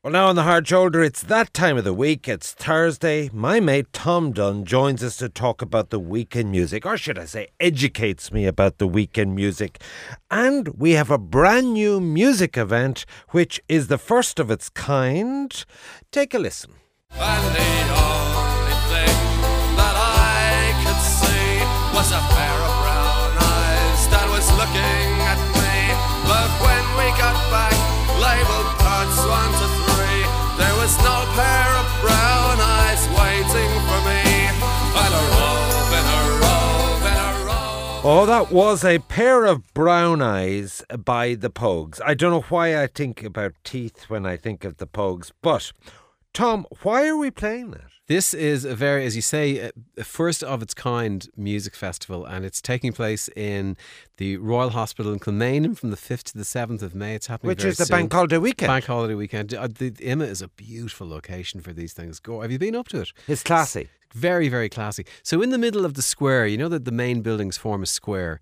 Well, now on the hard shoulder, it's that time of the week. It's Thursday. My mate Tom Dunn joins us to talk about the weekend music, or should I say, educates me about the weekend music. And we have a brand new music event, which is the first of its kind. Take a listen. And the only thing that I could see was a pair of brown eyes that was looking at me. But when we got back, labelled parts 1 to 3, there was no pair of brown eyes waiting for me. And a row, and a row, and a row. Oh, that was a pair of brown eyes by the Pogues. I don't know why I think about teeth when I think of the Pogues, but Tom, why are we playing that? This is a very, as you say, a first of its kind music festival, and it's taking place in the Royal Hospital in Kilmainham from the 5th to the 7th of May. It's happening Which very is the soon. bank holiday weekend. Bank holiday weekend. The Imma is a beautiful location for these things. Go. Have you been up to it? It's classy. Very, very classy. So in the middle of the square, you know that the main buildings form a square.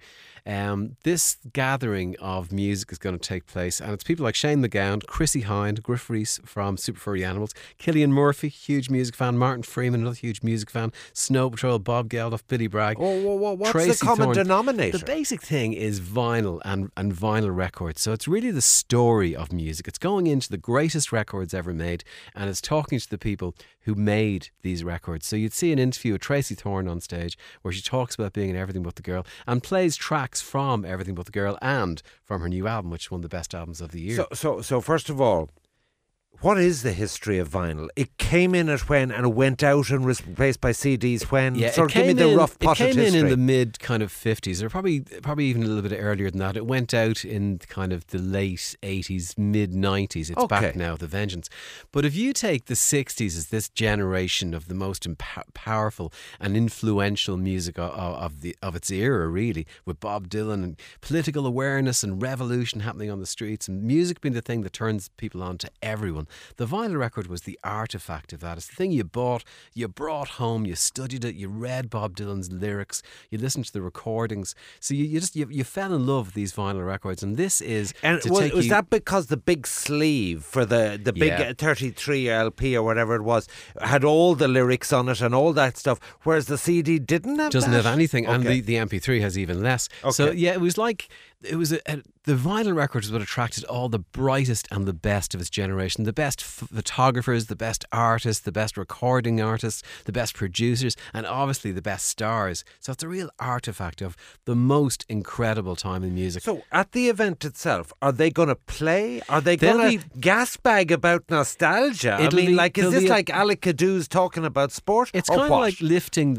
This gathering of music is going to take place, and it's people like Shane MacGowan, Chrissy Hind, Griff Rhys from Super Furry Animals, Cillian Murphy, huge music fan, Martin Freeman, another huge music fan, Snow Patrol, Bob Geldof, Billy Bragg. What's Tracy the common Thorne. denominator? The basic thing is vinyl and vinyl records. So it's really the story of music. It's going into the greatest records ever made, and it's talking to the people who made these records. So you'd see an interview with Tracy Thorne on stage where she talks about being in Everything But the Girl and plays tracks from Everything But the Girl and from her new album, which is one of the best albums of the year. So first of all, what is the history of vinyl? It came in at when, and it went out and was replaced by CDs when? Yeah, sort of give me the rough potted It came history. in the mid kind of 50s, or probably even a little bit earlier than that. It went out in kind of the late 80s, mid 90s. It's back now with a vengeance. But if you take the 60s as this generation of the most powerful and influential music of its era, really, with Bob Dylan and political awareness and revolution happening on the streets, and music being the thing that turns people on to everyone. The vinyl record was the artifact of that. It's the thing you bought, you brought home, you studied it, you read Bob Dylan's lyrics, you listened to the recordings. So you fell in love with these vinyl records, and this is. And was that because the big sleeve for the big 33 LP or whatever it was had all the lyrics on it and all that stuff, whereas the CD doesn't have anything, Okay. and the MP3 has even less. Okay. So yeah, it was like the vinyl record is what attracted all the brightest and the best of its generation, the best photographers, the best artists, the best recording artists, the best producers, and obviously the best stars. So it's a real artifact of the most incredible time in music. So at the event itself, are they going to play? Are they going to gasbag about nostalgia? Is this like Alec Cadoo's talking about sport? It's or kind what? of like lifting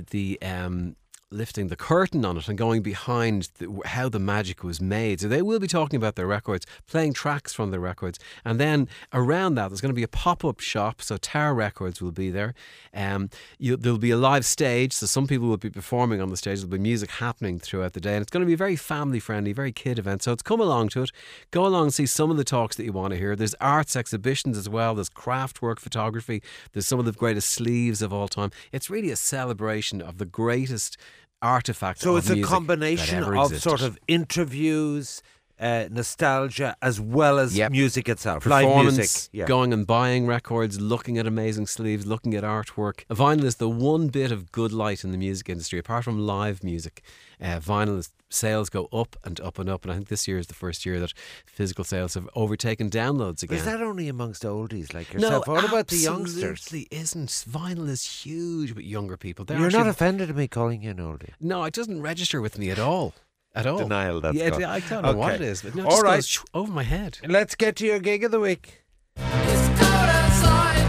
lifting the curtain on it and going behind how the magic was made. So they will be talking about their records, playing tracks from their records, and then around that there's going to be a pop-up shop. So Tower Records will be there. There'll be a live stage, so some people will be performing on the stage. There'll be music happening throughout the day, and it's going to be a very family friendly, very kid event. So it's come along to it. Go along and see some of the talks that you want to hear. There's arts exhibitions as well. There's craft work photography. There's some of the greatest sleeves of all time. It's really a celebration of the greatest artifact. So of it's a music combination that ever of existed. sort of interviews, nostalgia, as well as music itself, live Performance, music. Yeah. going and buying records, looking at amazing sleeves, looking at artwork. Vinyl is the one bit of good light in the music industry, apart from live music. Vinyl sales go up and up and up, and I think this year is the first year that physical sales have overtaken downloads again. Is that only amongst oldies like yourself? No, what about the youngsters? absolutely isn't. Vinyl is huge with younger people. You're not offended at me calling you an oldie? No, it doesn't register with me at all. At all. Denial, that's yeah, gone. I don't know what it is, but no, it All just right. goes over my head. Let's get to your gig of the week. It's cold outside,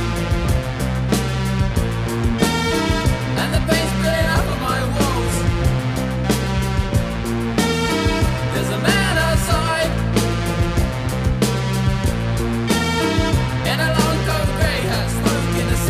and the paint's spilling off of my walls. There's a man outside, in a long coat grey hat, smoking a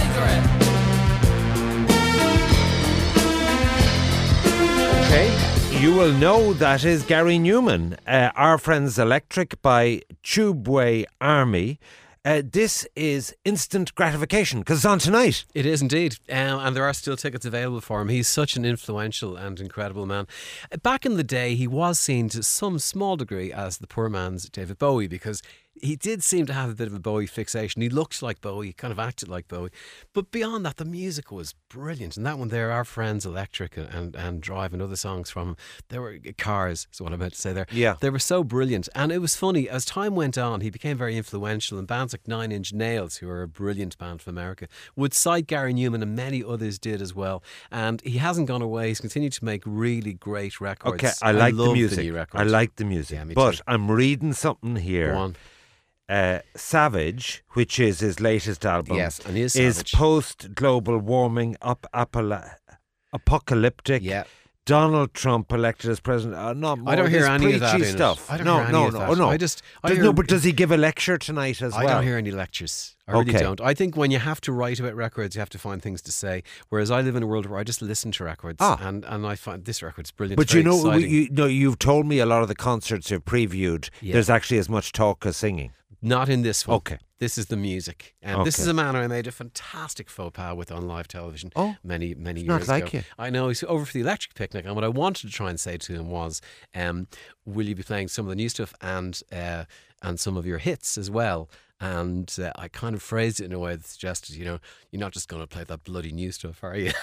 cigarette. Okay, you will know that is Gary Newman, Our Friends Electric by Tubeway Army. This is instant gratification because it's on tonight. It is indeed, and there are still tickets available for him. He's such an influential and incredible man. Back in the day, he was seen to some small degree as the poor man's David Bowie, because he did seem to have a bit of a Bowie fixation. He looked like Bowie, kind of acted like Bowie. But beyond that, the music was brilliant. And that one there, Our Friends Electric and Drive and other songs from him, they were Cars, is what I meant to say there. Yeah. They were so brilliant. And it was funny, as time went on, he became very influential, and bands like Nine Inch Nails, who are a brilliant band from America, would cite Gary Newman, and many others did as well. And he hasn't gone away. He's continued to make really great records. Okay, I like the love music. new record. I like the music. Yeah, me but too. I'm reading something here. Go on. Savage, which is his latest album, Yes, and he is is Savage. post-global warming, apocalyptic. Yeah. Donald Trump elected as president. Not more I don't hear this any of that preachy in stuff. it. I don't no, hear any no, of no, that. no. I hear, But does he give a lecture tonight as well? I don't hear any lectures. I really Okay. don't. I think when you have to write about records, you have to find things to say. Whereas I live in a world where I just listen to records, and I find this record's brilliant. But very you know, exciting. you've told me a lot of the concerts you've previewed. Yeah. There's actually as much talk as singing. Not in this one. Okay. This is the music. And this Okay. is a man I made a fantastic faux pas with on live television many years not like ago. you. I know, he's over for the Electric Picnic, and what I wanted to try and say to him was, will you be playing some of the new stuff and some of your hits as well? And I kind of phrased it in a way that suggested, you're not just going to play that bloody new stuff, are you?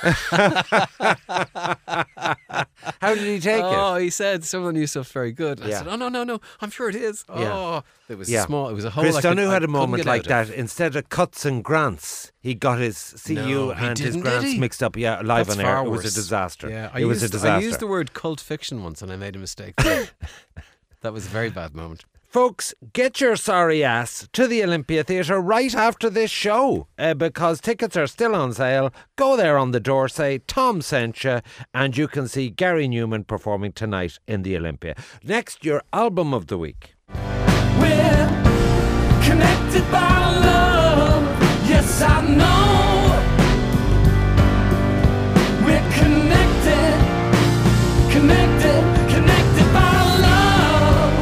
How did he take Oh, it? he said some of the new stuff's very good. And Yeah. I said, oh, no, I'm sure it is. Yeah. Oh, it was Yeah. small. It was a whole. Chris I could- Donoghue I had a couldn't moment get like out of. that. Instead of cuts and grants, he got his CU No, he and his didn't, grants did he? mix up. Yeah, live That's on air. far It was worse. a disaster. Yeah, it was a I disaster. used the word cult fiction once, and I made a mistake. there. That was a very bad moment. Folks, get your sorry ass to the Olympia Theatre right after this show because tickets are still on sale. Go there on the door, say Tom sent you, and you can see Gary Newman performing tonight in the Olympia. Next, your album of the week. We're connected by love. Yes, I know. We're connected by love.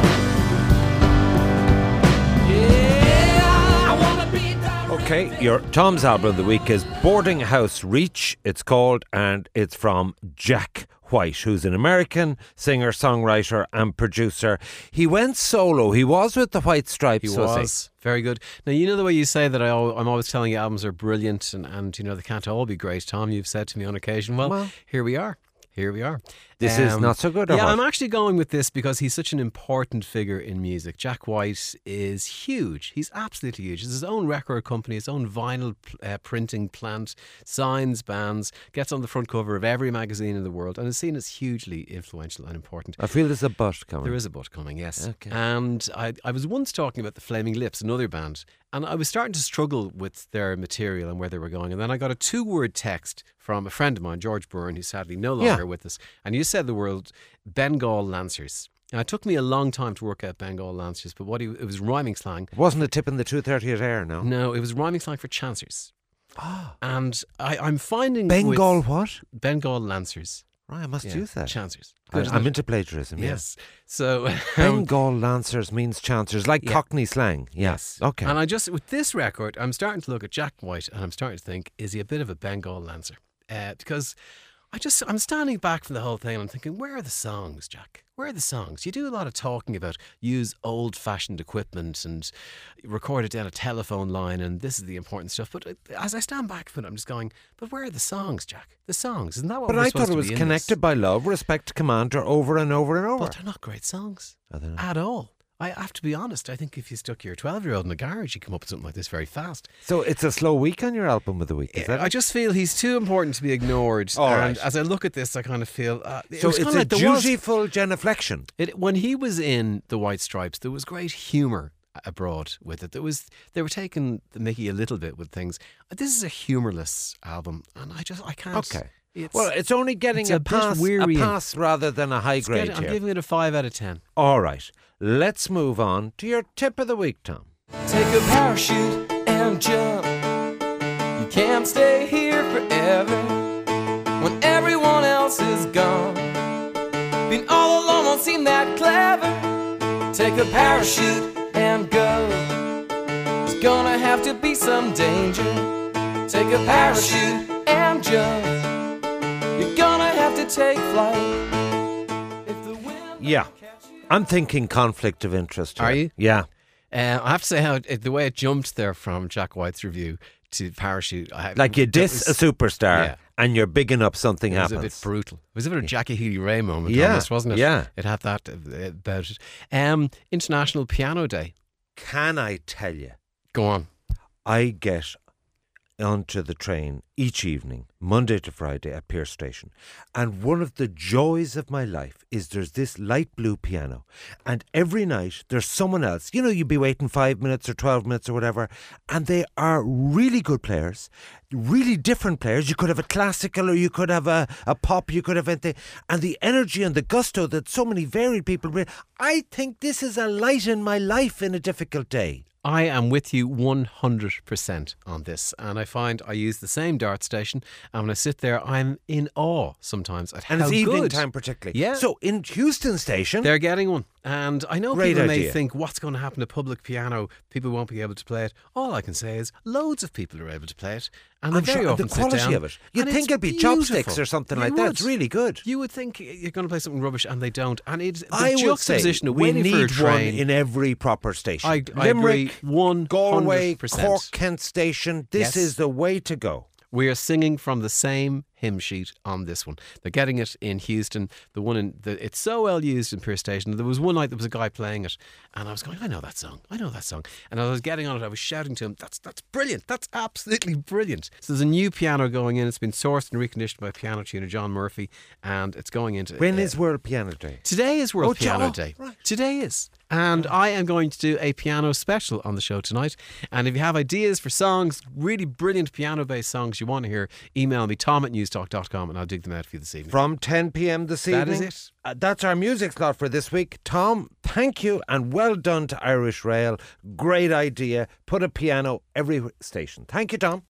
Yeah, I wanna be direct. Okay, your Tom's album of the week is Boarding House Reach, it's called, and it's from Jack White, who's an American singer, songwriter and producer. He went solo. He was with the White Stripes. He was very good. Now, you know the way you say that I'm always telling you albums are brilliant and they can't all be great, Tom. You've said to me on occasion, well, here we are. Here we are. This is not so good, or Yeah, what? I'm actually going with this because he's such an important figure in music. Jack White is huge. He's absolutely huge. It's his own record company, his own vinyl printing plant, signs bands, gets on the front cover of every magazine in the world, and is seen as hugely influential and important. I feel there's a but coming. There is a but coming, yes. Okay. And I was once talking about the Flaming Lips, another band, and I was starting to struggle with their material and where they were going. And then I got a 2-word text from a friend of mine, George Byrne, who's sadly no longer with us. And you said the word Bengal Lancers. Now, it took me a long time to work out Bengal Lancers, but it was rhyming slang. Wasn't it tipping the 2:30 at air, no? No, it was rhyming slang for chancers. And I'm finding Bengal with what? Bengal Lancers. Right, I must use that. Chancers. Good, isn't I'm it? into plagiarism, Yes. So Bengal Lancers means chancers, like Yeah. Cockney slang. Yeah. Yes. Okay. And with this record, I'm starting to look at Jack White and I'm starting to think, is he a bit of a Bengal Lancer? Because I'm standing back from the whole thing and I'm thinking, where are the songs, Jack? Where are the songs? You do a lot of talking about use old-fashioned equipment and record it down a telephone line and this is the important stuff. But as I stand back from it, I'm just going, but where are the songs, Jack? The songs. Isn't that what But we're I supposed thought it to was be in connected this? by love, respect, commander, over and over and over. But they're not great songs Are they not? at all. I have to be honest. I think if you stuck your 12-year-old in the garage, you'd come up with something like this very fast. So it's a slow week on your album of the week, is that I it? just feel he's too important to be ignored. All and right. as I look at this, I kind of feel So it's a dutiful genuflection. when he was in the White Stripes, there was great humour abroad with it. They were taking the mickey a little bit with things. This is a humourless album, and I can't. Okay. Well, it's only getting it's a a bit pass wearying. rather than a high It's grade I'm here. giving it a 5 out of 10. All right. Let's move on to your tip of the week, Tom. Take a parachute and jump. You can't stay here forever when everyone else is gone. Being all alone won't seem that clever. Take a parachute and go. There's gonna have to be some danger. Take a parachute and jump. You're gonna have to take flight. If the wind Yeah. I'm thinking conflict of interest here. Are you? Yeah. I have to say the way it jumped there from Jack White's review to Parachute. Like you diss a superstar Yeah. and you're bigging up something It was happens. a bit brutal. It was a bit of a Jackie Healy-Rae moment Yeah, almost, wasn't it? yeah. It had that about it. International Piano Day. Can I tell you, Go on. I get onto the train each evening, Monday to Friday at Pearse Station. And one of the joys of my life is there's this light blue piano. And every night there's someone else. You know, you'd be waiting 5 minutes or 12 minutes or whatever. And they are really good players, really different players. You could have a classical or you could have a pop, you could have anything. And the energy and the gusto that so many varied people bring. I think this is a light in my life in a difficult day. I am with you 100% on this, and I find I use the same Dart station, and when I sit there, I'm in awe sometimes at And how it's evening good. time particularly. Yeah. So in Houston Station, They're getting one. And I know Great people may idea. think, what's going to happen to public piano? People won't be able to play it. All I can say is loads of people are able to play it. And I'm they very sure often the quality sit down, of it. You'd and think it's it'd be beautiful. chopsticks or something You like that. would. It's really good. You would think you're going to play something rubbish, and they don't. And it's the I would say juxtaposition of we waiting for a need one train. in every proper station. I Limerick, agree 100%. Galway, Cork, Kent Station. This Yes. is the way to go. We are singing from the same hymn sheet on this one. They're getting it in Houston. The one it's so well used in Pearse Station. There was one night there was a guy playing it, and I was going, I know that song. And as I was getting on it, I was shouting to him, that's brilliant. That's absolutely brilliant. So there's a new piano going in. It's been sourced and reconditioned by piano tuner John Murphy, and it's going into When is World Piano Day? Today is World Oh, Piano Day. right. Today is. And I am going to do a piano special on the show tonight. And if you have ideas for songs, really brilliant piano-based songs you want to hear, email me, tom@newstalk.com, and I'll dig them out for you this evening. From 10 p.m. this evening. That is it. That's our music slot for this week. Tom, thank you and well done to Irish Rail. Great idea. Put a piano every station. Thank you, Tom.